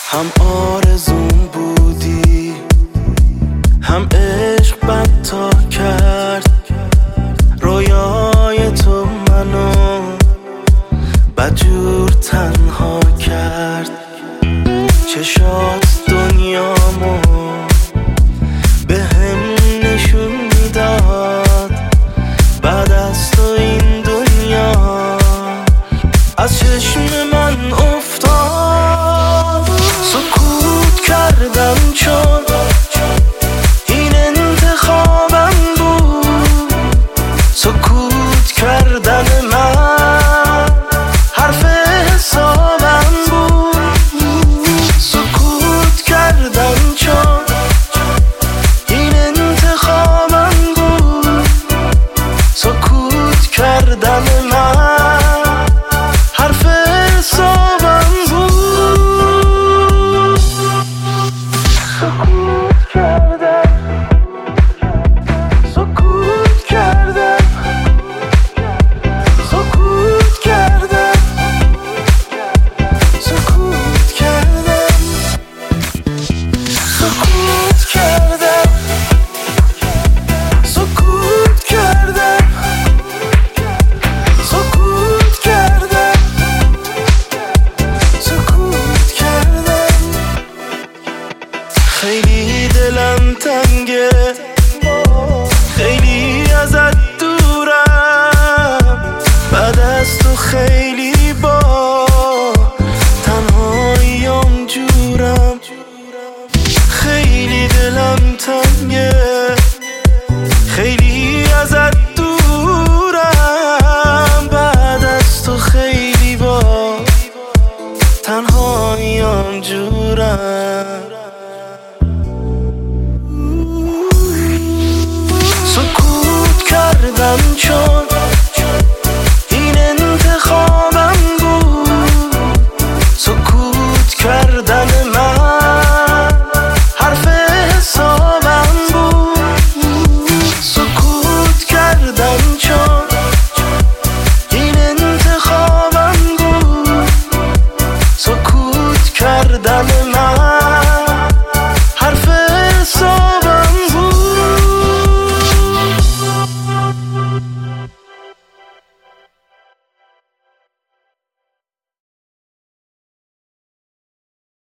هم آرزوم بودی، هم عشق بدتا کرد. رویای تو منو بدجور تنها کرد. چشات دنیامو به هم نشون میداد. بعد از تو این دنیا از چشم من افتاد. سکوت کردم چون این انتخابم بود. سکوت کردن من حرف حسابم بود. سکوت کردم چون این انتخابم بود. سکوت کردن من حرف حسابم بود. سکوت کردم، سکوت کردم، سکوت کردم، سکوت کردم، سکوت کردم، سکوت کردم، سکوت کردم، سکوت کردم. خیلی دلم تنگه، خیلی ازت دورم. بعد از تو خیلی با تنهاییام جورم. خیلی دلم تنگه، خیلی ازت دورم. بعد از تو خیلی با تنهاییام جورم. سکوت کردم چون این انتخابم بود. سکوت کردن من حرف حسابم بود. سکوت کردم چون این انتخابم بود. سکوت کردن من